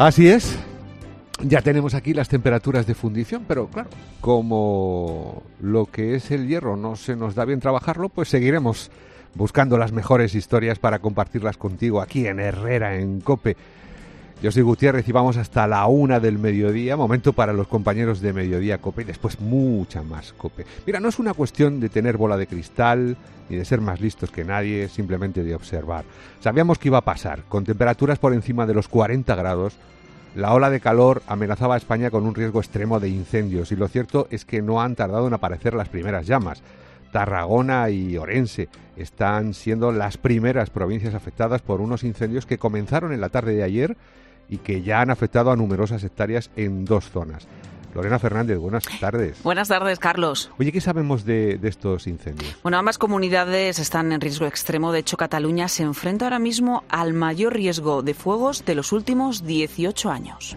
Así es. Ya tenemos aquí las temperaturas de fundición, pero claro, como lo que es el hierro no se nos da bien trabajarlo, pues seguiremos buscando las mejores historias para compartirlas contigo aquí en Herrera, en COPE. Yo soy Gutiérrez y vamos hasta la 1 del mediodía, momento para los compañeros de Mediodía COPE y después mucha más COPE. Mira, no es una cuestión de tener bola de cristal ni de ser más listos que nadie, simplemente de observar. Sabíamos que iba a pasar, con temperaturas por encima de los 40 grados, la ola de calor amenazaba a España con un riesgo extremo de incendios y lo cierto es que no han tardado en aparecer las primeras llamas. Tarragona y Orense están siendo las primeras provincias afectadas por unos incendios que comenzaron en la tarde de ayer y que ya han afectado a numerosas hectáreas en 2 zonas. Lorena Fernández, buenas tardes. Buenas tardes, Carlos. Oye, ¿qué sabemos de estos incendios? Bueno, ambas comunidades están en riesgo extremo. De hecho, Cataluña se enfrenta ahora mismo al mayor riesgo de fuegos de los últimos 18 años.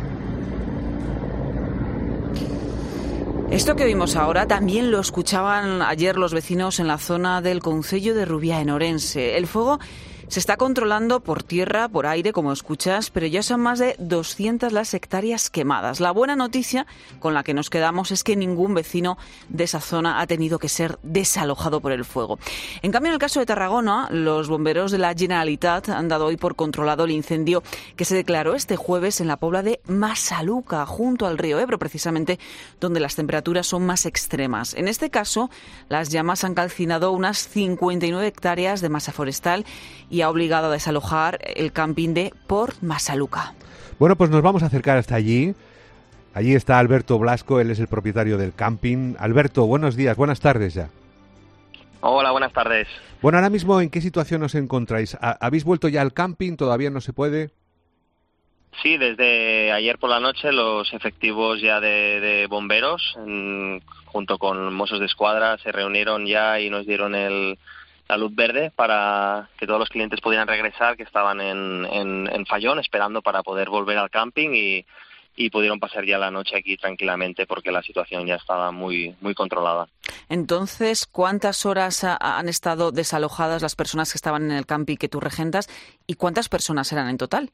Esto que vimos ahora también lo escuchaban ayer los vecinos en la zona del concello de Rubiá, en Orense. El fuego se está controlando por tierra, por aire, como escuchas, pero ya son más de 200 las hectáreas quemadas. La buena noticia con la que nos quedamos es que ningún vecino de esa zona ha tenido que ser desalojado por el fuego. En cambio, en el caso de Tarragona, los bomberos de la Generalitat han dado hoy por controlado el incendio que se declaró este jueves en la pobla de Masaluca, junto al río Ebro, precisamente donde las temperaturas son más extremas. En este caso, las llamas han calcinado unas 59 hectáreas de masa forestal y ha obligado a desalojar el camping de Port Masaluca. Bueno, pues nos vamos a acercar hasta allí. Allí está Alberto Blasco, él es el propietario del camping. Alberto, buenos días, buenas tardes ya. Hola, buenas tardes. Bueno, ahora mismo, ¿en qué situación os encontráis? ¿Habéis vuelto ya al camping? ¿Todavía no se puede? Sí, desde ayer por la noche los efectivos ya de bomberos, junto con mozos de escuadra, se reunieron ya y nos dieron la luz verde para que todos los clientes pudieran regresar, que estaban en Fallón esperando para poder volver al camping y pudieron pasar ya la noche aquí tranquilamente porque la situación ya estaba muy, muy controlada. Entonces, ¿cuántas horas han estado desalojadas las personas que estaban en el camping que tú regentas y cuántas personas eran en total?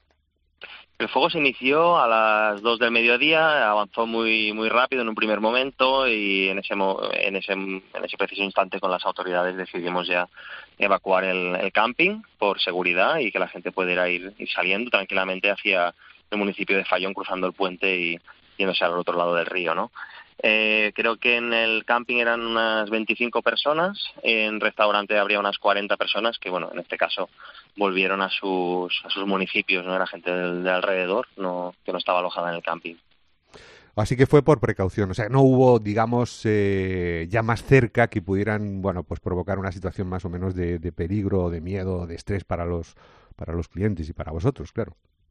El fuego se inició a las 2 del mediodía, avanzó muy muy rápido en un primer momento y en ese preciso instante con las autoridades decidimos ya evacuar el camping por seguridad y que la gente pudiera ir saliendo tranquilamente hacia el municipio de Fallón, cruzando el puente y yéndose al otro lado del río, ¿no? Creo que en el camping eran unas 25 personas, en restaurante habría unas 40 personas que, bueno, en este caso volvieron a sus municipios, no era gente de alrededor, que no estaba alojada en el camping. Así que fue por precaución, o sea, no hubo, digamos, ya más cerca que pudieran, bueno, pues provocar una situación más o menos de peligro, de miedo, de estrés para los clientes y para vosotros, claro.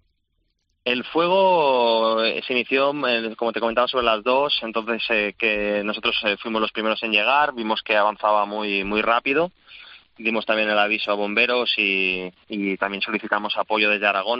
El fuego se inició, como te comentaba, sobre las 2, entonces que nosotros fuimos los primeros en llegar, vimos que avanzaba muy muy rápido, dimos también el aviso a bomberos y también solicitamos apoyo desde Aragón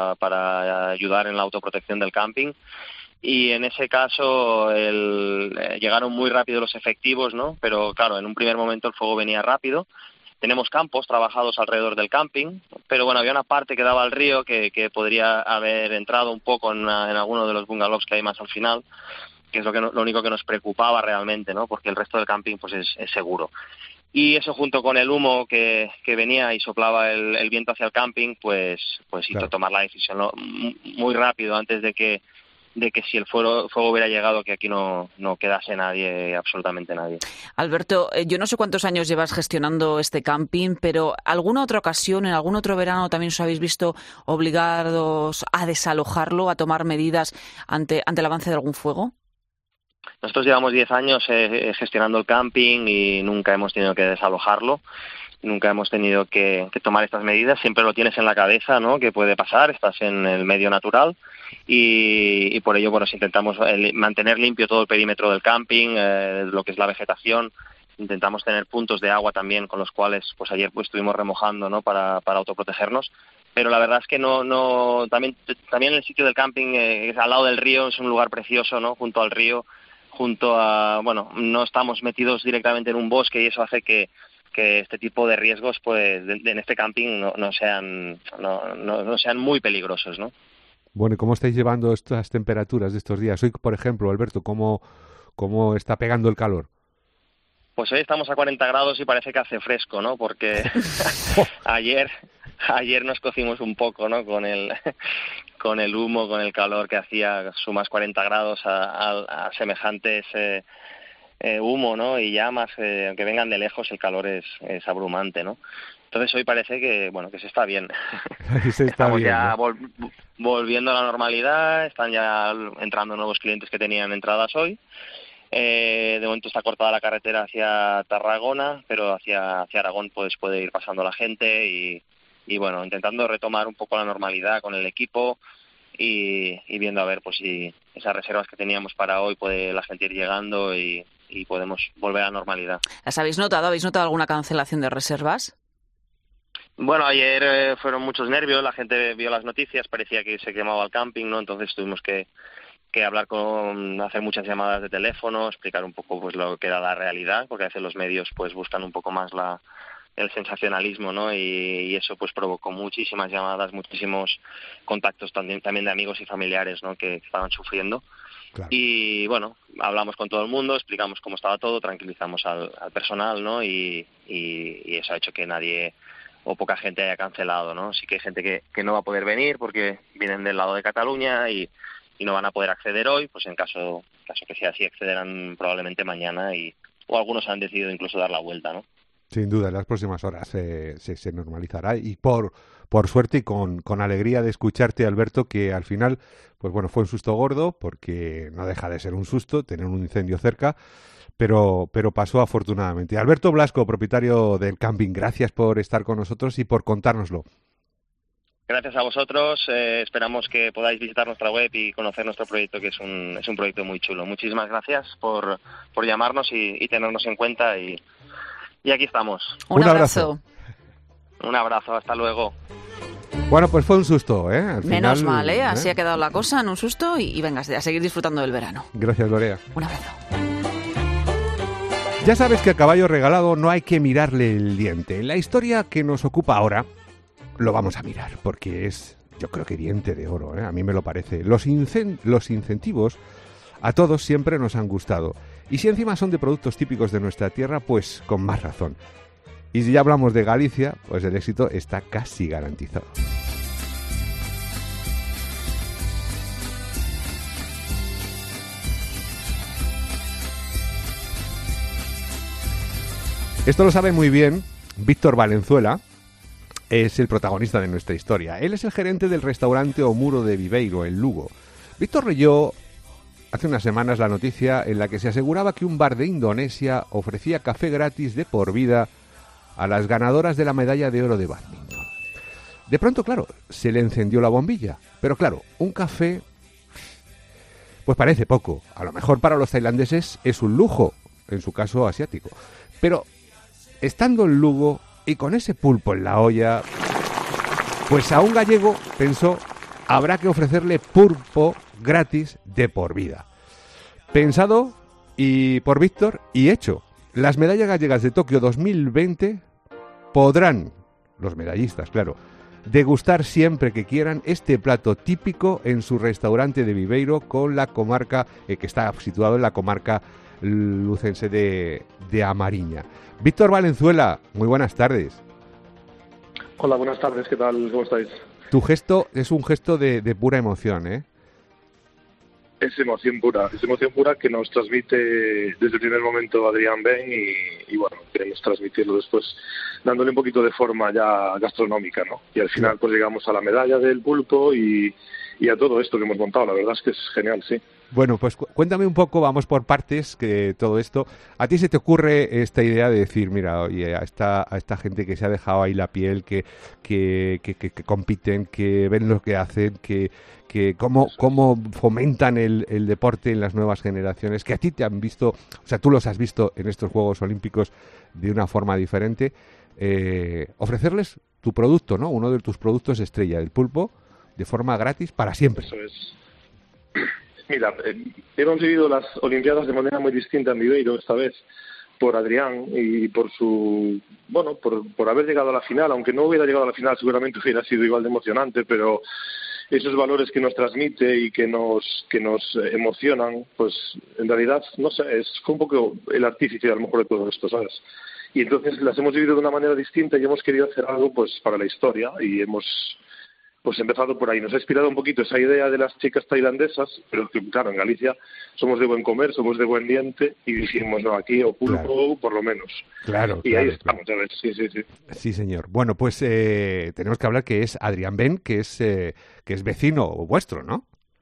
para ayudar en la autoprotección del camping. Y en ese caso llegaron muy rápido los efectivos, ¿no? Pero claro, en un primer momento el fuego venía rápido. Tenemos campos trabajados alrededor del camping, pero bueno, había una parte que daba al río que podría haber entrado un poco en alguno de los bungalows que hay más al final, que es lo único que nos preocupaba realmente, ¿no? Porque el resto del camping pues es seguro. Y eso junto con el humo que venía y soplaba el viento hacia el camping, pues hizo Claro. tomar la decisión, ¿no? Muy rápido antes de que si el fuego hubiera llegado, que aquí no quedase nadie, absolutamente nadie. Alberto, yo no sé cuántos años llevas gestionando este camping, pero ¿alguna otra ocasión, en algún otro verano también os habéis visto obligados a desalojarlo, a tomar medidas ante el avance de algún fuego? Nosotros llevamos 10 años gestionando el camping y nunca hemos tenido que desalojarlo. Nunca hemos tenido que tomar estas medidas, siempre lo tienes en la cabeza, ¿no? Que puede pasar, estás en el medio natural y por ello, bueno, intentamos mantener limpio todo el perímetro del camping, lo que es la vegetación. Intentamos tener puntos de agua también con los cuales, pues ayer pues estuvimos remojando, ¿no? Para autoprotegernos. Pero la verdad es que también el sitio del camping es al lado del río, es un lugar precioso, ¿no? Junto al río, no estamos metidos directamente en un bosque y eso hace que este tipo de riesgos, pues, en este camping no sean muy peligrosos, ¿no? Bueno, ¿y cómo estáis llevando estas temperaturas de estos días? Hoy, por ejemplo, Alberto, ¿cómo está pegando el calor? Pues hoy estamos a 40 grados y parece que hace fresco, ¿no? Porque ayer nos cocimos un poco, ¿no? Con el humo, con el calor que hacía, sumas 40 grados a semejantes humo, ¿no? Y llamas, aunque vengan de lejos, el calor es abrumante, ¿no? Entonces hoy parece que, bueno, que se está bien. Estamos bien, ya ¿no? volviendo a la normalidad, están ya entrando nuevos clientes que tenían entradas hoy. De momento está cortada la carretera hacia Tarragona, pero hacia Aragón pues puede ir pasando la gente y bueno, intentando retomar un poco la normalidad con el equipo y viendo a ver pues si esas reservas que teníamos para hoy puede la gente ir llegando y podemos volver a la normalidad. ¿Las habéis notado? ¿Habéis notado alguna cancelación de reservas? Bueno, ayer fueron muchos nervios, la gente vio las noticias, parecía que se quemaba el camping, ¿no? Entonces tuvimos que hablar hacer muchas llamadas de teléfono, explicar un poco pues lo que era la realidad, porque a veces los medios pues buscan un poco más el sensacionalismo, ¿no? Y eso pues provocó muchísimas llamadas, muchísimos contactos también de amigos y familiares, ¿no? Que estaban sufriendo. Claro. Y bueno, hablamos con todo el mundo, explicamos cómo estaba todo, tranquilizamos al personal, ¿no? Y eso ha hecho que nadie o poca gente haya cancelado, ¿no? Sí que hay gente que no va a poder venir porque vienen del lado de Cataluña y no van a poder acceder hoy, pues en caso que sea así, accederán probablemente mañana o algunos han decidido incluso dar la vuelta, ¿no? Sin duda, en las próximas horas se normalizará y por suerte y con alegría de escucharte, Alberto, que al final, pues bueno, fue un susto gordo porque no deja de ser un susto tener un incendio cerca, pero pasó afortunadamente. Alberto Blasco, propietario del camping, gracias por estar con nosotros y por contárnoslo. Gracias a vosotros, esperamos que podáis visitar nuestra web y conocer nuestro proyecto, que es un proyecto muy chulo. Muchísimas gracias por llamarnos y tenernos en cuenta y aquí estamos. Un abrazo. Un abrazo, hasta luego. Bueno, pues fue un susto, ¿eh? Al Menos final, mal, ¿eh? Así ha quedado la cosa, en un susto y venga, a seguir disfrutando del verano. Gracias, Lorea. Un abrazo. Ya sabes que a caballo regalado no hay que mirarle el diente. La historia que nos ocupa ahora lo vamos a mirar, porque es, yo creo que diente de oro, ¿eh? A mí me lo parece. Los incentivos a todos siempre nos han gustado. Y si encima son de productos típicos de nuestra tierra, pues con más razón. Y si ya hablamos de Galicia, pues el éxito está casi garantizado. Esto lo sabe muy bien Víctor Valenzuela, es el protagonista de nuestra historia. Él es el gerente del restaurante O Muro de Viveiro, en Lugo. Víctor leyó hace unas semanas la noticia en la que se aseguraba que un bar de Indonesia ofrecía café gratis de por vida a las ganadoras de la medalla de oro de bádminton. De pronto, claro, se le encendió la bombilla. Pero claro, un café, pues parece poco. A lo mejor para los tailandeses es un lujo, en su caso asiático. Pero estando en Lugo y con ese pulpo en la olla, pues a un gallego pensó, habrá que ofrecerle pulpo gratis de por vida. Pensado y por Víctor y hecho. Las medallas gallegas de Tokio 2020 podrán, los medallistas, claro, degustar siempre que quieran este plato típico en su restaurante de Viveiro con la comarca, que está situado en la comarca lucense de Amariña. Víctor Valenzuela, muy buenas tardes. Hola, buenas tardes, ¿qué tal? ¿Cómo estáis? Tu gesto es un gesto de pura emoción, ¿eh? Es emoción pura que nos transmite desde el primer momento Adrián Ben y bueno, queremos transmitirlo después dándole un poquito de forma ya gastronómica, ¿no? Y al final pues llegamos a la medalla del pulpo y a todo esto que hemos montado, la verdad es que es genial, sí. Bueno, pues cuéntame un poco, vamos por partes, que todo esto, ¿a ti se te ocurre esta idea de decir, mira, oye, a esta gente que se ha dejado ahí la piel, que compiten, que ven lo que hacen, que cómo fomentan el deporte en las nuevas generaciones, que a ti te han visto, o sea, tú los has visto en estos Juegos Olímpicos de una forma diferente, ofrecerles tu producto, ¿no? Uno de tus productos estrella, el pulpo, de forma gratis para siempre. Eso es. Mira, hemos vivido las Olimpiadas de manera muy distinta en Viveiro esta vez por Adrián y por su, bueno, por haber llegado a la final, aunque no hubiera llegado a la final seguramente hubiera sido igual de emocionante, pero esos valores que nos transmite y que nos emocionan, pues en realidad, no sé, fue un poco el artífice a lo mejor de todo esto, ¿sabes? Y entonces las hemos vivido de una manera distinta y hemos querido hacer algo pues para la historia y hemos pues empezado por ahí. Nos ha inspirado un poquito esa idea de las chicas tailandesas, pero que, claro, en Galicia somos de buen comer, somos de buen diente y dijimos, no, aquí o pulpo, claro, por lo menos. Claro, y claro, ahí estamos, claro. Sí. Sí, señor. Bueno, pues tenemos que hablar que es Adrián Ben, que es vecino vuestro, ¿no?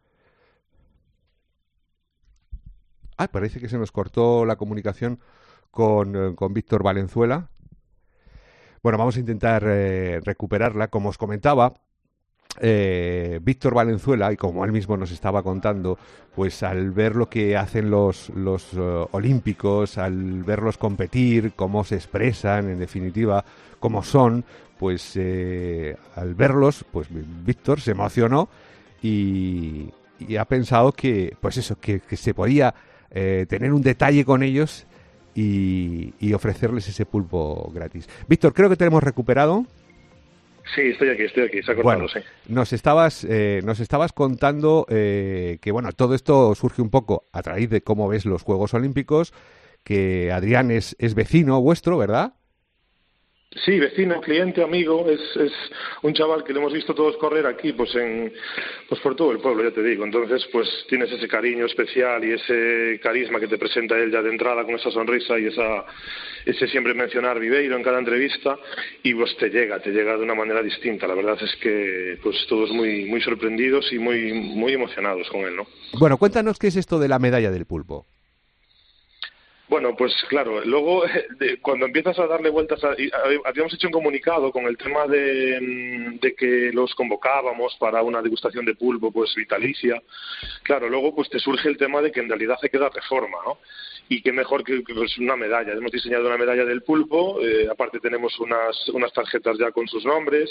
Parece que se nos cortó la comunicación con Víctor Valenzuela. Bueno, vamos a intentar recuperarla. Como os comentaba, Víctor Valenzuela, y como él mismo nos estaba contando, pues al ver lo que hacen los olímpicos, al verlos competir, cómo se expresan, en definitiva, cómo son, pues al verlos, pues Víctor se emocionó y ha pensado que, pues eso, que se podía tener un detalle con ellos y ofrecerles ese pulpo gratis. Víctor, creo que te hemos recuperado. Sí, estoy aquí, se ha cortado, bueno, sí. Nos estabas contando que, bueno, todo esto surge un poco a raíz de cómo ves los Juegos Olímpicos, que Adrián es vecino vuestro, ¿verdad? Sí, vecino, cliente, amigo, es un chaval que le hemos visto todos correr aquí, pues por todo el pueblo, ya te digo. Entonces, pues tienes ese cariño especial y ese carisma que te presenta él ya de entrada con esa sonrisa y ese siempre mencionar Viveiro en cada entrevista, y pues te llega de una manera distinta. La verdad es que pues todos muy muy sorprendidos y muy emocionados con él, ¿no? Bueno, cuéntanos qué es esto de la medalla del pulpo. Bueno, pues claro, luego cuando empiezas a darle vueltas, habíamos hecho un comunicado con el tema de que los convocábamos para una degustación de pulpo pues vitalicia. Claro, luego pues te surge el tema de que en realidad hay que dar reforma, ¿no? Y qué mejor que pues una medalla. Hemos diseñado una medalla del pulpo, aparte tenemos unas tarjetas ya con sus nombres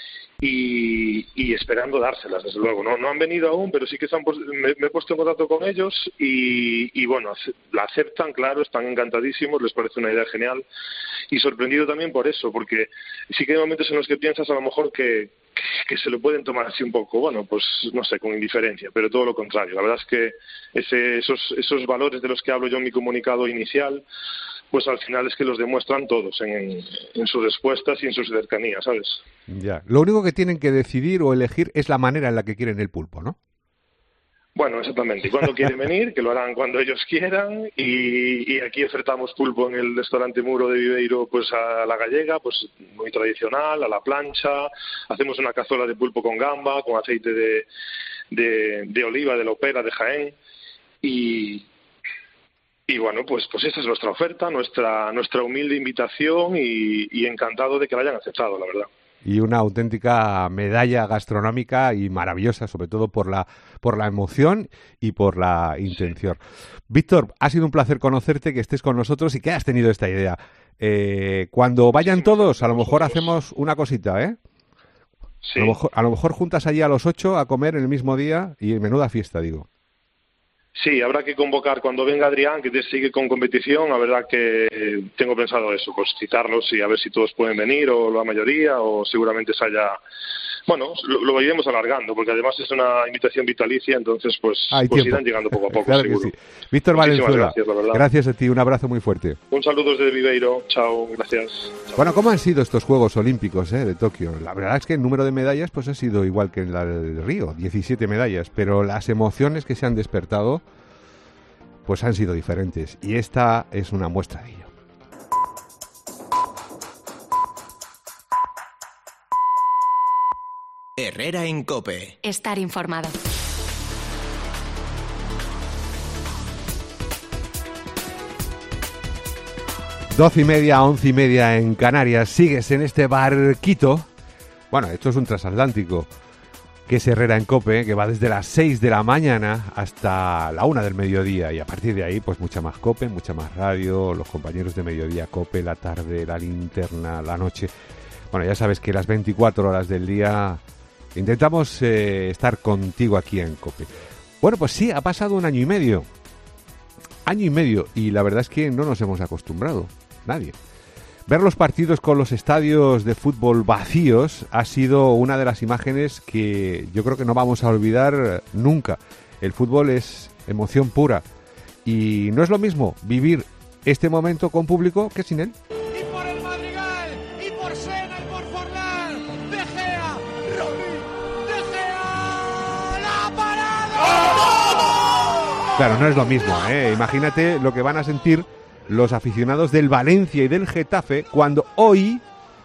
y esperando dárselas, desde luego. No han venido aún, pero sí que me he puesto en contacto con ellos y bueno, la aceptan, claro, están encantadísimos, les parece una idea genial y sorprendido también por eso, porque sí que hay momentos en los que piensas a lo mejor que se lo pueden tomar así un poco, bueno, pues no sé, con indiferencia, pero todo lo contrario. La verdad es que esos valores de los que hablo yo en mi comunicado inicial, pues al final es que los demuestran todos en sus respuestas y en sus cercanías, ¿sabes? Ya. Lo único que tienen que decidir o elegir es la manera en la que quieren el pulpo, ¿no? Bueno, exactamente. Cuando quieren venir, que lo harán cuando ellos quieran, y aquí ofertamos pulpo en el restaurante Muro de Viveiro, pues a la gallega, pues muy tradicional, a la plancha. Hacemos una cazuela de pulpo con gamba, con aceite de oliva, de la Opera, de Jaén, y bueno, pues esa es nuestra oferta, nuestra humilde invitación y encantado de que la hayan aceptado, la verdad. Y una auténtica medalla gastronómica y maravillosa, sobre todo por la emoción y por la intención. Víctor, ha sido un placer conocerte, que estés con nosotros y que hayas tenido esta idea. Cuando vayan todos, a lo mejor hacemos una cosita, ¿eh? Sí. A lo mejor juntas allí a los 8 a comer en el mismo día y menuda fiesta, digo. Sí, habrá que convocar cuando venga Adrián, que sigue con competición. La verdad que tengo pensado eso, pues citarlos y a ver si todos pueden venir, o la mayoría, o seguramente se haya... Bueno, lo iremos alargando, porque además es una invitación vitalicia, entonces pues irán llegando poco a poco, claro seguro. Que sí. Víctor Valenzuela, gracias a ti, un abrazo muy fuerte. Un saludo desde Viveiro, chao, gracias. Chao. Bueno, ¿cómo han sido estos Juegos Olímpicos de Tokio? La verdad es que el número de medallas pues ha sido igual que en la de Río, 17 medallas, pero las emociones que se han despertado pues han sido diferentes, y esta es una muestra de ello. Herrera en COPE. Estar informado. 12:30, 11:30 en Canarias. Sigues en este barquito. Bueno, esto es un transatlántico, que es Herrera en COPE, que va desde las 6 de la mañana hasta la 1 del mediodía, y a partir de ahí pues mucha más COPE, mucha más radio, los compañeros de mediodía COPE, la tarde, la linterna, la noche. Bueno, ya sabes que las 24 horas del día intentamos estar contigo aquí en COPE. Bueno, pues sí, ha pasado un año y medio, y la verdad es que no nos hemos acostumbrado, nadie. Ver los partidos con los estadios de fútbol vacíos ha sido una de las imágenes que yo creo que no vamos a olvidar nunca. El fútbol es emoción pura y no es lo mismo vivir este momento con público que sin él. Y por el Madrigal, y por Sena, y por Forlán, De Gea, Rodri, De Gea, ¡la parada! Claro, no es lo mismo, ¿eh? Imagínate lo que van a sentir los aficionados del Valencia y del Getafe cuando hoy,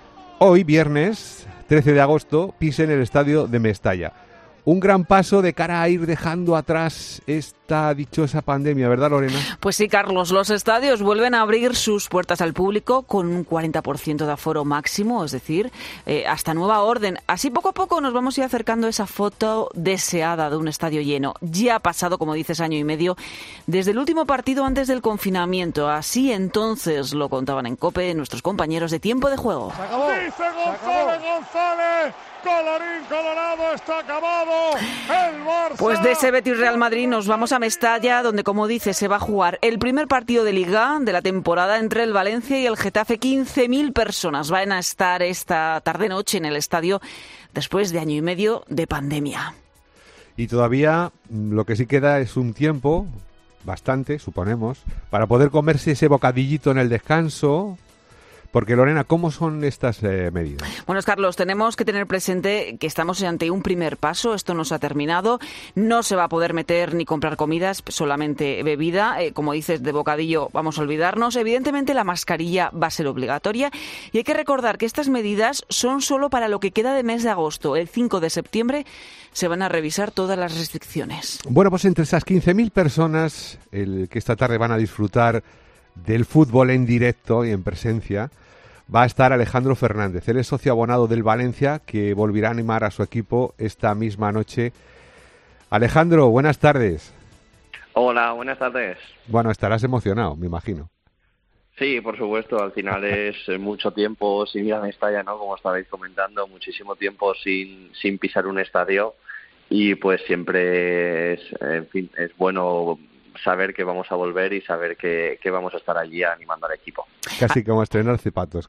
viernes 13 de agosto, pisen el estadio de Mestalla. Un gran paso de cara a ir dejando atrás esta dichosa pandemia, ¿verdad, Lorena? Pues sí, Carlos, los estadios vuelven a abrir sus puertas al público con un 40% de aforo máximo, es decir, hasta nueva orden. Así poco a poco nos vamos a ir acercando a esa foto deseada de un estadio lleno. Ya ha pasado, como dices, año y medio desde el último partido antes del confinamiento. Así entonces lo contaban en COPE nuestros compañeros de Tiempo de Juego. ¡Se acabó! ¡Dice González! ¡Colorín colorado, está acabado! ¡El Barça! Pues de ese Betis Real Madrid nos vamos a Mestalla, donde, como dice, se va a jugar el primer partido de Liga de la temporada entre el Valencia y el Getafe. 15.000 personas van a estar esta tarde-noche en el estadio después de año y medio de pandemia. Y todavía lo que sí queda es un tiempo, bastante, suponemos, para poder comerse ese bocadillito en el descanso. Porque, Lorena, ¿cómo son estas medidas? Bueno, Carlos, tenemos que tener presente que estamos ante un primer paso. Esto no se ha terminado. No se va a poder meter ni comprar comidas, solamente bebida. Como dices, de bocadillo vamos a olvidarnos. Evidentemente, la mascarilla va a ser obligatoria. Y hay que recordar que estas medidas son solo para lo que queda de mes de agosto. El 5 de septiembre se van a revisar todas las restricciones. Bueno, pues entre esas 15.000 personas que esta tarde van a disfrutar del fútbol en directo y en presencia, va a estar Alejandro Fernández. Él es socio abonado del Valencia, que volverá a animar a su equipo esta misma noche. Alejandro, buenas tardes. Hola, buenas tardes. Bueno, estarás emocionado, me imagino. Sí, por supuesto. Al final es mucho tiempo sin ir a Mestalla, ¿no? Como estabais comentando, muchísimo tiempo sin pisar un estadio y pues siempre es bueno saber que vamos a volver y saber que vamos a estar allí animando al equipo. Casi como estrenar zapatos,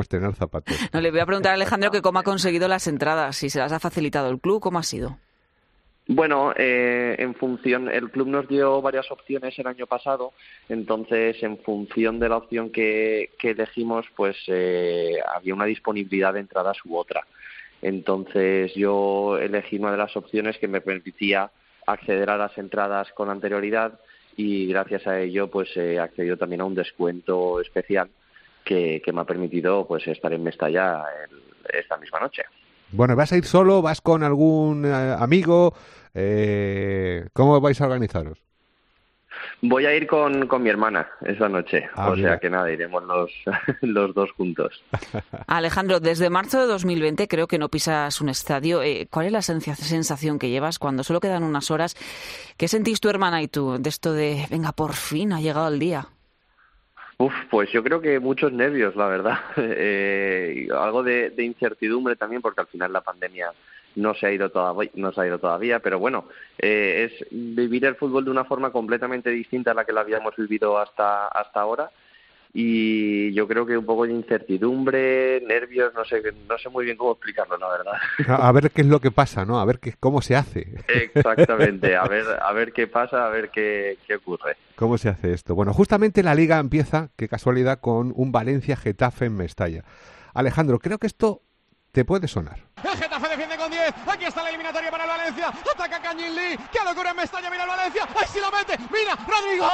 No, le voy a preguntar a Alejandro que cómo ha conseguido las entradas, si se las ha facilitado el club, ¿cómo ha sido? Bueno, en función, el club nos dio varias opciones el año pasado, entonces en función de la opción que elegimos, pues había una disponibilidad de entradas u otra. Entonces yo elegí una de las opciones que me permitía acceder a las entradas con anterioridad y gracias a ello pues he accedido también a un descuento especial que me ha permitido pues estar en Mestalla esta misma noche. Bueno, ¿vas a ir solo? ¿Vas con algún amigo? ¿Cómo vais a organizaros? Voy a ir con mi hermana esa noche, sea que nada, iremos los dos juntos. Alejandro, desde marzo de 2020 creo que no pisas un estadio. ¿Cuál es la sensación que llevas cuando solo quedan unas horas? ¿Qué sentís tu hermana y tú de esto de, venga, por fin ha llegado el día? Pues yo creo que muchos nervios, la verdad. Algo de incertidumbre también, porque al final la pandemia no se ha ido todavía, pero bueno, es vivir el fútbol de una forma completamente distinta a la que lo habíamos vivido hasta ahora, y yo creo que un poco de incertidumbre, nervios, no sé muy bien cómo explicarlo, la verdad. A ver qué es lo que pasa, ¿no? A ver cómo se hace. Exactamente, a ver qué pasa, a ver qué ocurre. ¿Cómo se hace esto? Bueno, justamente la Liga empieza, qué casualidad, con un Valencia-Getafe en Mestalla. Alejandro, creo que esto te puede sonar. El Getafe defiende con 10. Aquí está la eliminatoria para el Valencia. Ataca Kangin Lee. ¡Qué locura en Mestalla! Mira el Valencia. ¡Ay, si lo mete! ¡Mira! ¡Rodrigo!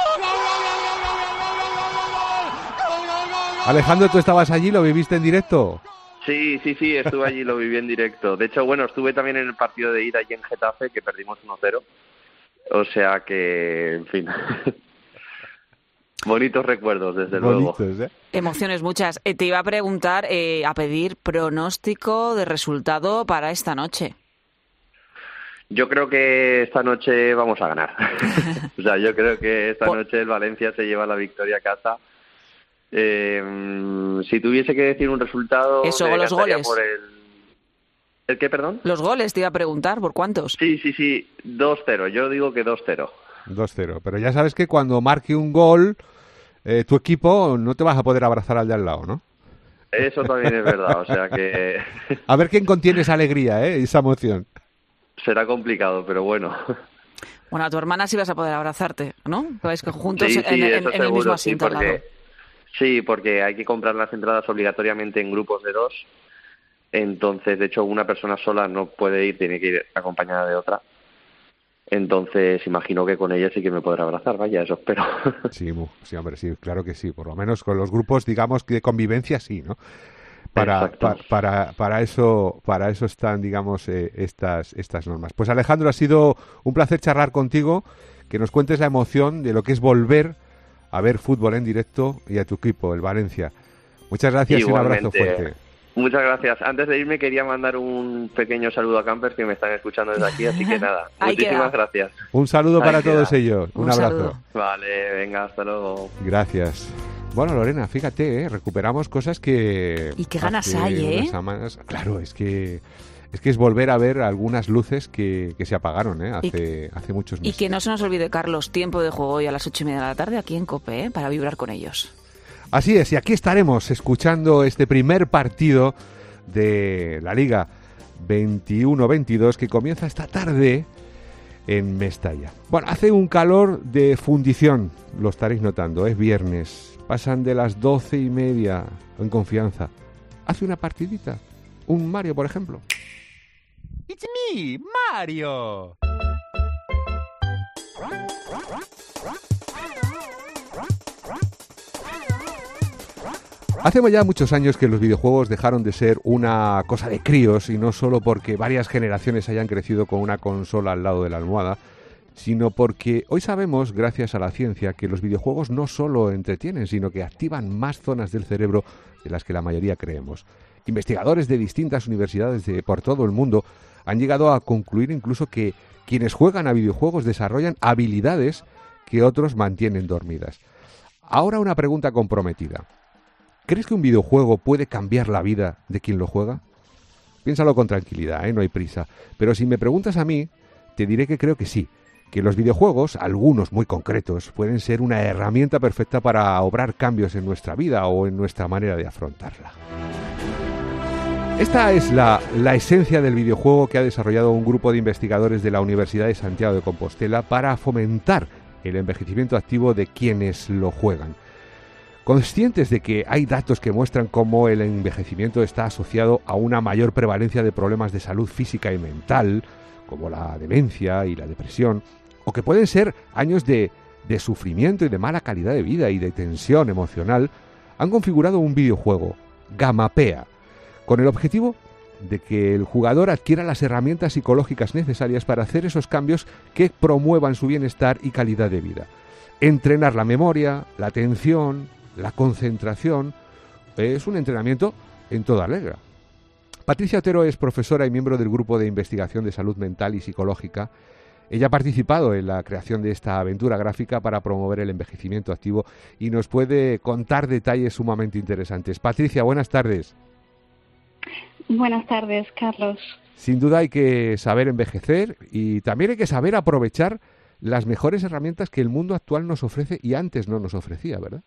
¡Gol! Alejandro, ¿tú estabas allí? ¿Lo viviste en directo? Sí, estuve allí, lo viví en directo. De hecho, bueno, estuve también en el partido de ida allí en Getafe, que perdimos 1-0. O sea que, en fin... Bonitos recuerdos, desde luego. Emociones muchas. Te iba a preguntar, a pedir pronóstico de resultado para esta noche. Yo creo que esta noche vamos a ganar. O sea, yo creo que esta noche el Valencia se lleva la victoria a casa. Si tuviese que decir un resultado... Eso, los goles. Por ¿El qué, perdón? Los goles, te iba a preguntar, ¿por cuántos? Sí, 2-0. Yo digo que 2-0. 2-0. Pero ya sabes que cuando marque un gol, tu equipo no te vas a poder abrazar al de al lado, ¿no? Eso también es verdad, o sea que... A ver quién contiene esa alegría, esa emoción. Será complicado, pero bueno. Bueno, a tu hermana sí vas a poder abrazarte, ¿no? Vais juntos Sí, en el seguro, mismo asiento al lado. Sí, porque hay que comprar las entradas obligatoriamente en grupos de 2. Entonces, de hecho, una persona sola no puede ir, tiene que ir acompañada de otra. Entonces, imagino que con ella sí que me podrá abrazar, vaya, eso espero. Sí, hombre, sí, claro que sí. Por lo menos con los grupos, digamos, de convivencia, sí, ¿no? Para eso están, digamos, estas normas. Pues Alejandro, ha sido un placer charlar contigo, que nos cuentes la emoción de lo que es volver a ver fútbol en directo y a tu equipo, el Valencia. Muchas gracias. Igualmente, y un abrazo fuerte. Muchas gracias. Antes de irme quería mandar un pequeño saludo a Campers que me están escuchando desde aquí, así que nada, muchísimas gracias. Un saludo para todos ellos. Un abrazo. Saludo. Vale, venga, hasta luego. Gracias. Bueno, Lorena, fíjate, recuperamos cosas que... Y qué ganas hay, semanas... Claro, es que es volver a ver algunas luces que se apagaron hace muchos meses. Y que no se nos olvide, Carlos, tiempo de juego hoy a las 8:30 de la tarde aquí en COPE, para vibrar con ellos. Así es, y aquí estaremos escuchando este primer partido de la Liga 21-22 que comienza esta tarde en Mestalla. Bueno, hace un calor de fundición, lo estaréis notando, es viernes, pasan de las 12:30 en confianza. Hace una partidita, un Mario, por ejemplo. It's me, Mario. Hace ya muchos años que los videojuegos dejaron de ser una cosa de críos, y no solo porque varias generaciones hayan crecido con una consola al lado de la almohada, sino porque hoy sabemos, gracias a la ciencia, que los videojuegos no solo entretienen, sino que activan más zonas del cerebro de las que la mayoría creemos. Investigadores de distintas universidades por todo el mundo han llegado a concluir incluso que quienes juegan a videojuegos desarrollan habilidades que otros mantienen dormidas. Ahora una pregunta comprometida. ¿Crees que un videojuego puede cambiar la vida de quien lo juega? Piénsalo con tranquilidad, no hay prisa. Pero si me preguntas a mí, te diré que creo que sí, que los videojuegos, algunos muy concretos, pueden ser una herramienta perfecta para obrar cambios en nuestra vida o en nuestra manera de afrontarla. Esta es la esencia del videojuego que ha desarrollado un grupo de investigadores de la Universidad de Santiago de Compostela para fomentar el envejecimiento activo de quienes lo juegan. Conscientes de que hay datos que muestran cómo el envejecimiento está asociado a una mayor prevalencia de problemas de salud física y mental, como la demencia y la depresión, o que pueden ser años de sufrimiento y de mala calidad de vida y de tensión emocional, han configurado un videojuego, Gamapea, con el objetivo de que el jugador adquiera las herramientas psicológicas necesarias para hacer esos cambios que promuevan su bienestar y calidad de vida. Entrenar la memoria, la atención, la concentración, es un entrenamiento en toda regla. Patricia Otero es profesora y miembro del Grupo de Investigación de Salud Mental y Psicológica. Ella ha participado en la creación de esta aventura gráfica para promover el envejecimiento activo y nos puede contar detalles sumamente interesantes. Patricia, buenas tardes. Buenas tardes, Carlos. Sin duda hay que saber envejecer y también hay que saber aprovechar las mejores herramientas que el mundo actual nos ofrece y antes no nos ofrecía, ¿verdad?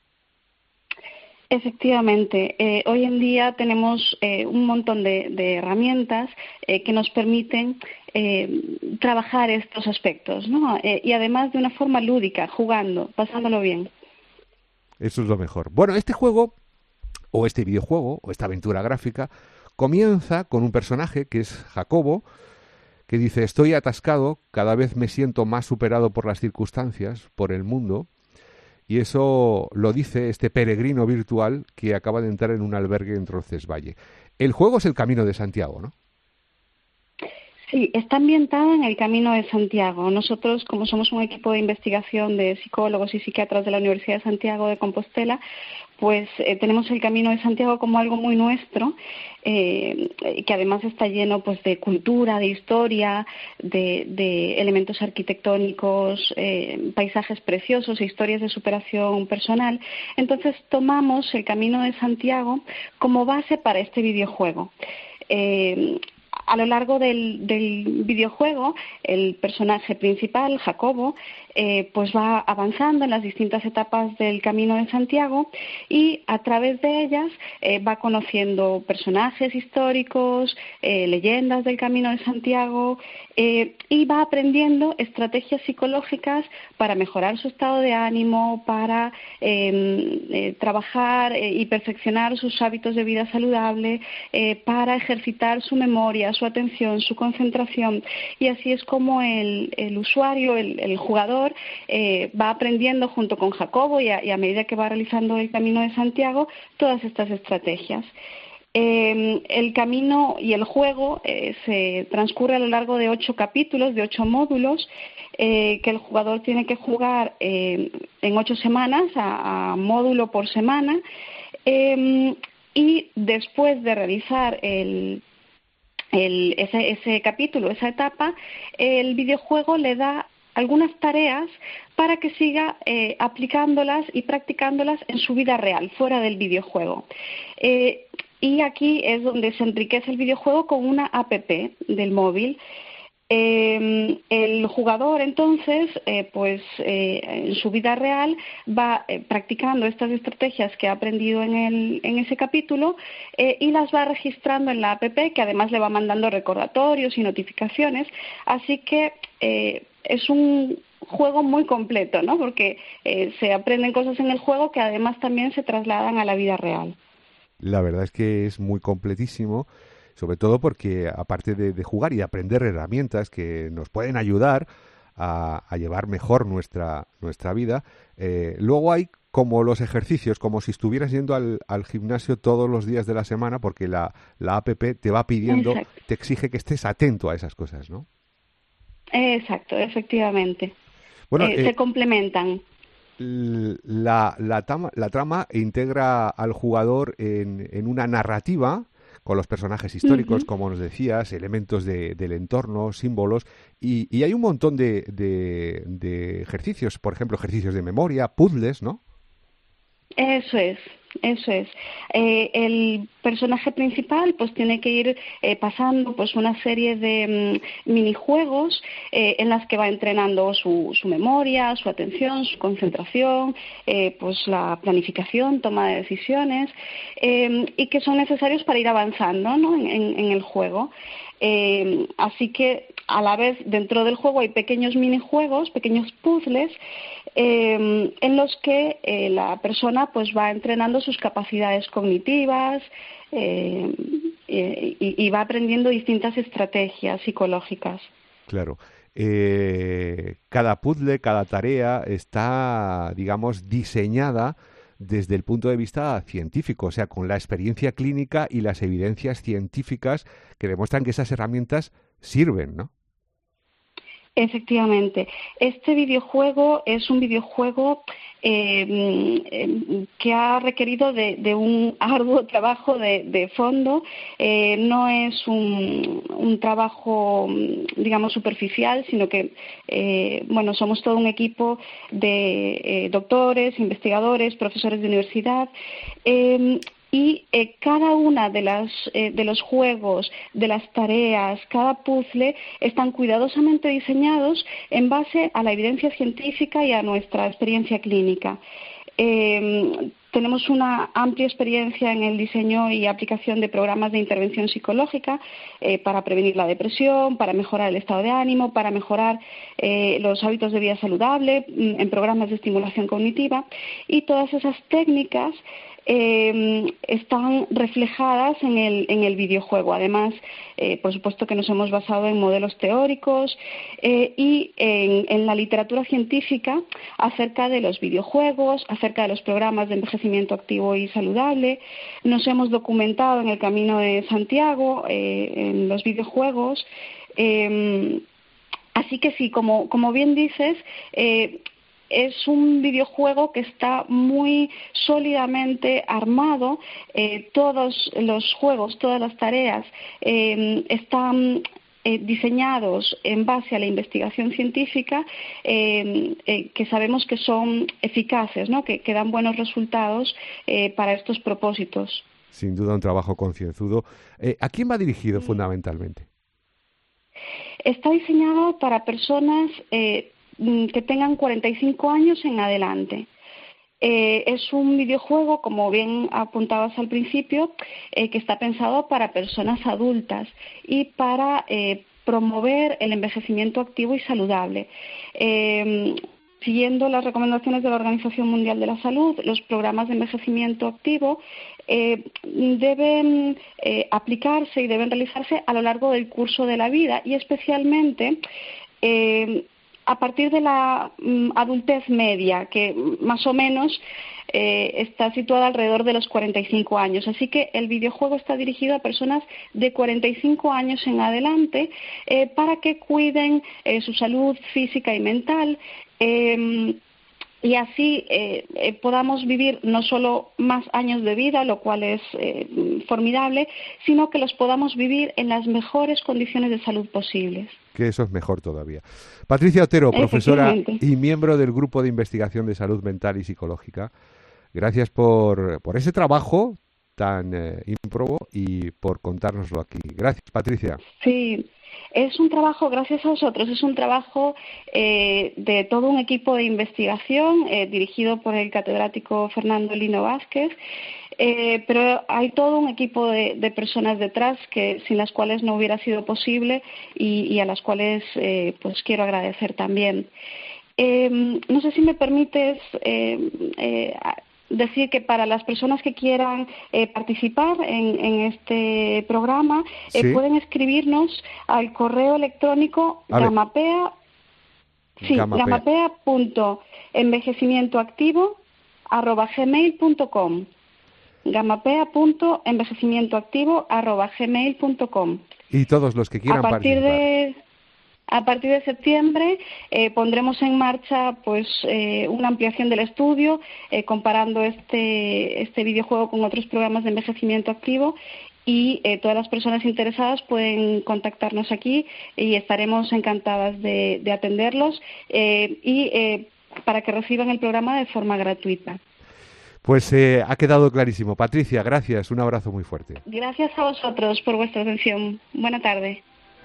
Efectivamente, hoy en día tenemos un montón de herramientas que nos permiten trabajar estos aspectos, ¿no? Y además de una forma lúdica, jugando, pasándolo bien. Eso es lo mejor. Bueno, este juego, o este videojuego, o esta aventura gráfica, comienza con un personaje que es Jacobo, que dice: estoy atascado, cada vez me siento más superado por las circunstancias, por el mundo. Y eso lo dice este peregrino virtual que acaba de entrar en un albergue en Roncesvalles. El juego es el Camino de Santiago, ¿no? Sí, está ambientada en el Camino de Santiago. Nosotros, como somos un equipo de investigación de psicólogos y psiquiatras de la Universidad de Santiago de Compostela, pues tenemos el Camino de Santiago como algo muy nuestro, que además está lleno pues de cultura, de historia, de elementos arquitectónicos, paisajes preciosos e historias de superación personal. Entonces tomamos el Camino de Santiago como base para este videojuego. A lo largo del videojuego, el personaje principal, Jacobo, pues va avanzando en las distintas etapas del Camino de Santiago y a través de ellas va conociendo personajes históricos, leyendas del Camino de Santiago y va aprendiendo estrategias psicológicas para mejorar su estado de ánimo, para trabajar y perfeccionar sus hábitos de vida saludable, para ejercitar su memoria, su atención, su concentración, y así es como el usuario, el jugador, va aprendiendo junto con Jacobo y a medida que va realizando el Camino de Santiago todas estas estrategias. El camino y el juego se transcurre a lo largo de 8 capítulos, de 8 módulos, que el jugador tiene que jugar en 8 semanas, a módulo por semana, y después de realizar ese capítulo, esa etapa, el videojuego le da algunas tareas para que siga aplicándolas y practicándolas en su vida real, fuera del videojuego. Y aquí es donde se enriquece el videojuego con una app del móvil. El jugador entonces en su vida real va practicando estas estrategias que ha aprendido en ese capítulo y las va registrando en la app, que además le va mandando recordatorios y notificaciones, así que es un juego muy completo, ¿no? Porque se aprenden cosas en el juego que además también se trasladan a la vida real. La verdad es que es muy completísimo, sobre todo porque aparte de jugar y de aprender herramientas que nos pueden ayudar a llevar mejor nuestra vida, luego hay como los ejercicios, como si estuvieras yendo al gimnasio todos los días de la semana, porque la app te va pidiendo, exacto, te exige que estés atento a esas cosas, ¿no? Exacto, efectivamente. Bueno, se complementan. La trama integra al jugador en una narrativa con los personajes históricos, como nos decías, elementos del entorno, símbolos, y hay un montón de ejercicios, por ejemplo, ejercicios de memoria, puzzles, ¿no? Eso es. El personaje principal pues tiene que ir pasando pues una serie de minijuegos en las que va entrenando su memoria, su atención, su concentración, pues la planificación, toma de decisiones, y que son necesarios para ir avanzando, ¿no? en el juego. Así que a la vez dentro del juego hay pequeños minijuegos, pequeños puzzles en los que la persona pues va entrenando sus capacidades cognitivas y va aprendiendo distintas estrategias psicológicas. Claro. Cada puzzle, cada tarea está, digamos, diseñada desde el punto de vista científico, o sea, con la experiencia clínica y las evidencias científicas que demuestran que esas herramientas sirven, ¿no? Efectivamente. Este videojuego es un videojuego que ha requerido de un arduo trabajo de fondo. No es un trabajo, digamos, superficial, sino que, somos todo un equipo de doctores, investigadores, profesores de universidad, y cada una de los juegos, de las tareas, cada puzzle están cuidadosamente diseñados en base a la evidencia científica y a nuestra experiencia clínica. Tenemos una amplia experiencia en el diseño y aplicación de programas de intervención psicológica para prevenir la depresión, para mejorar el estado de ánimo, para mejorar los hábitos de vida saludable, en programas de estimulación cognitiva, y todas esas técnicas están reflejadas en el videojuego. Además, por supuesto que nos hemos basado en modelos teóricos y en la literatura científica acerca de los videojuegos, acerca de los programas de envejecimiento activo y saludable. Nos hemos documentado en el Camino de Santiago, en los videojuegos. Así que sí, como bien dices, es un videojuego que está muy sólidamente armado. Todos los juegos, todas las tareas están diseñados en base a la investigación científica, que sabemos que son eficaces, ¿no? que dan buenos resultados para estos propósitos. Sin duda un trabajo concienzudo. ¿A quién va dirigido fundamentalmente? Está diseñado para personas que tengan 45 años en adelante. Es un videojuego, como bien apuntabas al principio, que está pensado para personas adultas y para promover el envejecimiento activo y saludable. Siguiendo las recomendaciones de la Organización Mundial de la Salud, los programas de envejecimiento activo deben aplicarse y deben realizarse a lo largo del curso de la vida y especialmente a partir de la adultez media, que más o menos está situada alrededor de los 45 años. Así que el videojuego está dirigido a personas de 45 años en adelante para que cuiden su salud física y mental y así podamos vivir no solo más años de vida, lo cual es formidable, sino que los podamos vivir en las mejores condiciones de salud posibles. Que eso es mejor todavía. Patricia Otero, profesora y miembro del Grupo de Investigación de Salud Mental y Psicológica, gracias por ese trabajo tan ímprobo y por contárnoslo aquí. Gracias, Patricia. Sí, es un trabajo, gracias a vosotros, es un trabajo de todo un equipo de investigación dirigido por el catedrático Fernando Lino Vázquez, pero hay todo un equipo de personas detrás que sin las cuales no hubiera sido posible y a las cuales pues quiero agradecer también. No sé si me permites decir que para las personas que quieran participar en este programa ¿sí? Pueden escribirnos al correo electrónico gamapea.envejecimientoactivo@gmail.com gamapea.envejecimientoactivo@gmail.com. Y todos los que quieran participar. A partir de septiembre pondremos en marcha pues una ampliación del estudio comparando este videojuego con otros programas de envejecimiento activo y todas las personas interesadas pueden contactarnos aquí y estaremos encantadas de atenderlos y para que reciban el programa de forma gratuita. Pues ha quedado clarísimo. Patricia, gracias. Un abrazo muy fuerte. Gracias a vosotros por vuestra atención. Buena tarde.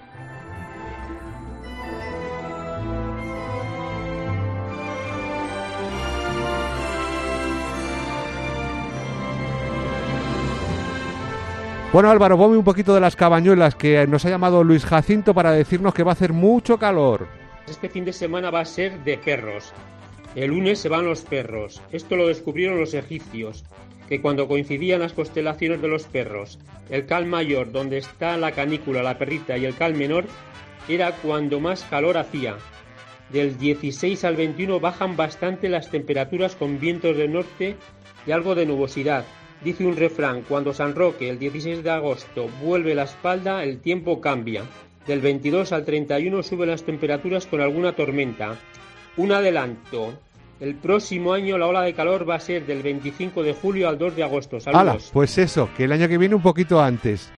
Bueno, Álvaro, ponme un poquito de las cabañuelas que nos ha llamado Luis Jacinto para decirnos que va a hacer mucho calor. Este fin de semana va a ser de perros. El lunes se van los perros. Esto lo descubrieron los egipcios, que cuando coincidían las constelaciones de los perros, el Cal mayor, donde está la canícula, la perrita, y el Cal menor, era cuando más calor hacía. Del 16 al 21 bajan bastante las temperaturas con vientos del norte y algo de nubosidad. Dice un refrán, cuando San Roque el 16 de agosto vuelve la espalda, el tiempo cambia. Del 22 al 31 suben las temperaturas con alguna tormenta. Un adelanto, el próximo año la ola de calor va a ser del 25 de julio al 2 de agosto. Saludos. ¡Hala! Pues eso, que el año que viene un poquito antes.